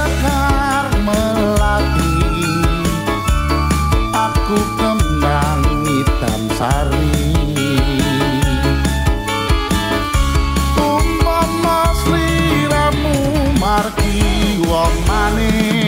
sekar melati, aku kembang hitam sari. Umpama sliramu margi wong manis,